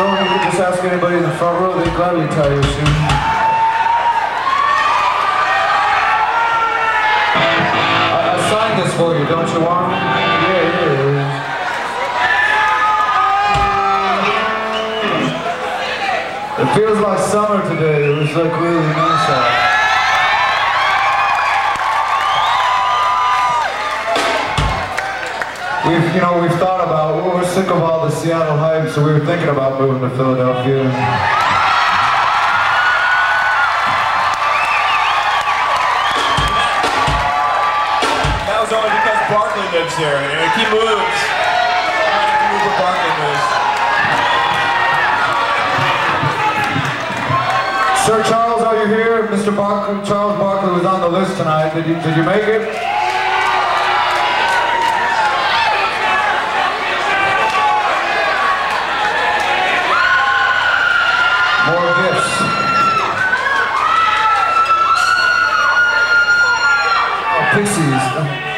So you can just ask anybody in the front row, they'd gladly tell you soon. I signed this for you, don't you want it? Yeah, it is. It feels like summer today. It was like really nice out. We've thought about, we're sick of all the Seattle hype, so we were thinking about moving to Philadelphia. That was only because Barkley lives here, and if he moves, I have to move where Barkley moves. Sir Charles, are you here? Mr. Charles Barkley was on the list tonight. Did you make it? More gifts. Oh, pixies.